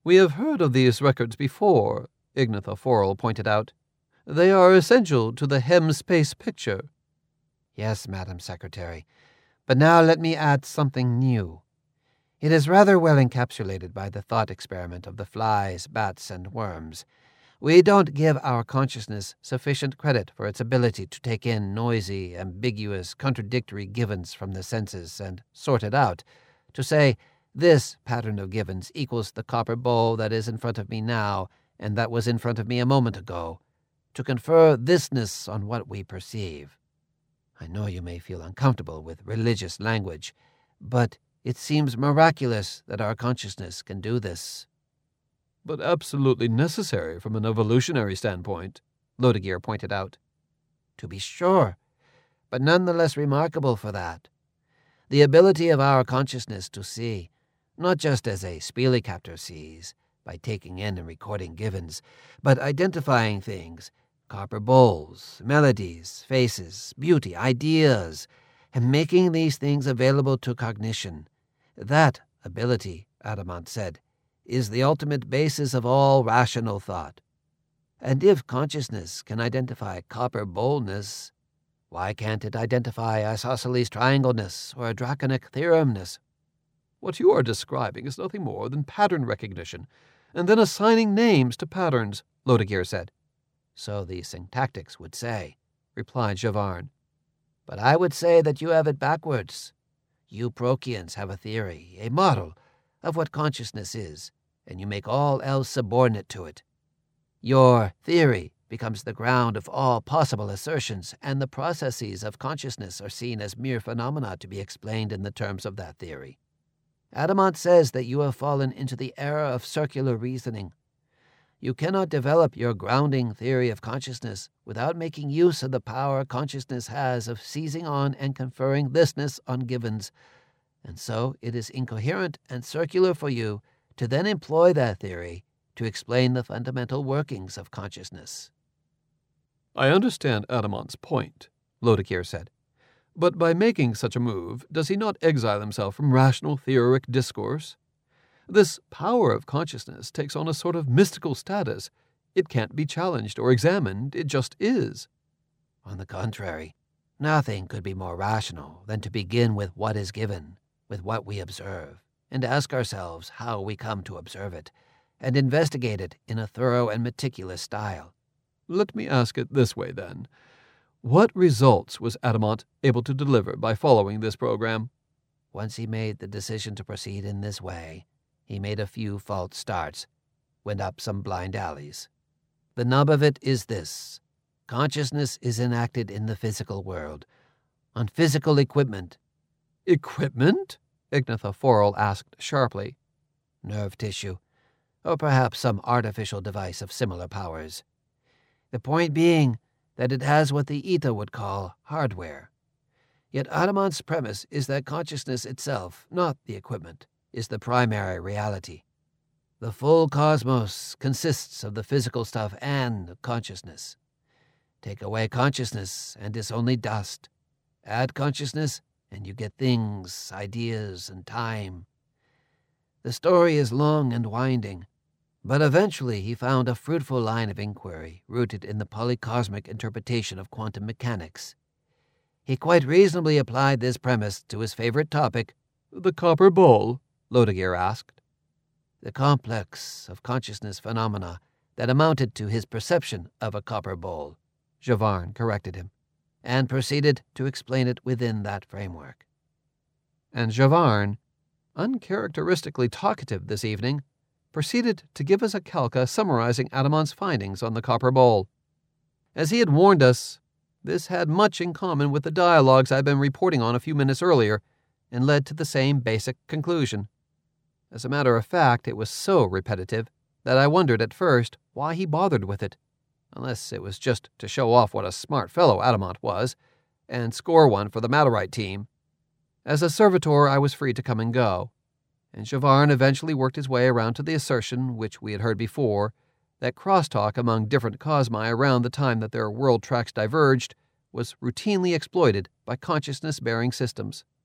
"We have heard of these records before," Ignatha Forel pointed out. "They are essential to the hem-space picture." "Yes, Madam Secretary, but now let me add something new. It is rather well encapsulated by the thought experiment of the flies, bats, and worms. We don't give our consciousness sufficient credit for its ability to take in noisy, ambiguous, contradictory givens from the senses and sort it out, to say, this pattern of givens equals the copper bowl that is in front of me now and that was in front of me a moment ago, to confer thisness on what we perceive. I know you may feel uncomfortable with religious language, but it seems miraculous that our consciousness can do this." "But absolutely necessary from an evolutionary standpoint," Lodagir pointed out. "To be sure, but none the less remarkable for that. The ability of our consciousness to see, not just as a spielecaptor sees, by taking in and recording givens, but identifying things, copper bowls, melodies, faces, beauty, ideas, and making these things available to cognition. That ability, Adamant said, is the ultimate basis of all rational thought. And if consciousness can identify copper bowlness, why can't it identify isosceles triangleness or a draconic theoremness?" "What you are describing is nothing more than pattern recognition, and then assigning names to patterns," Lodagir said. "So the syntactics would say," replied Javarn. "But I would say that you have it backwards. You Prokians have a theory, a model, of what consciousness is, and you make all else subordinate to it. Your theory becomes the ground of all possible assertions, and the processes of consciousness are seen as mere phenomena to be explained in the terms of that theory. Adamant says that you have fallen into the error of circular reasoning. You cannot develop your grounding theory of consciousness without making use of the power consciousness has of seizing on and conferring thisness on givens, and so it is incoherent and circular for you to then employ that theory to explain the fundamental workings of consciousness." "I understand Adamant's point," Lodagir said. "But by making such a move, does he not exile himself from rational theoric discourse? This power of consciousness takes on a sort of mystical status. It can't be challenged or examined, it just is." "On the contrary, nothing could be more rational than to begin with what is given, with what we observe, and ask ourselves how we come to observe it, and investigate it in a thorough and meticulous style." "Let me ask it this way, then. What results was Adamant able to deliver by following this program?" "Once he made the decision to proceed in this way, he made a few false starts, went up some blind alleys. The nub of it is this: consciousness is enacted in the physical world, on physical equipment." "Equipment?" Ignatha Forel asked sharply. "Nerve tissue, or perhaps some artificial device of similar powers. The point being that it has what the Eta would call hardware. Yet Adamant's premise is that consciousness itself, not the equipment, is the primary reality. The full cosmos consists of the physical stuff and consciousness. Take away consciousness, and it's only dust. Add consciousness, and you get things, ideas, and time. The story is long and winding, but eventually he found a fruitful line of inquiry rooted in the polycosmic interpretation of quantum mechanics. He quite reasonably applied this premise to his favorite topic." "The copper bowl?" Lodagir asked. "The complex of consciousness phenomena that amounted to his perception of a copper bowl," Javarn corrected him, and proceeded to explain it within that framework. And Javarn, uncharacteristically talkative this evening, proceeded to give us a calca summarizing Adamant's findings on the copper bowl. As he had warned us, this had much in common with the dialogues I'd been reporting on a few minutes earlier, and led to the same basic conclusion. As a matter of fact, it was so repetitive that I wondered at first why he bothered with it, unless it was just to show off what a smart fellow Adamant was, and score one for the Malarite team. As a servitor, I was free to come and go, and Javarn eventually worked his way around to the assertion, which we had heard before, that crosstalk among different cosmi around the time that their world tracks diverged was routinely exploited by consciousness-bearing systems.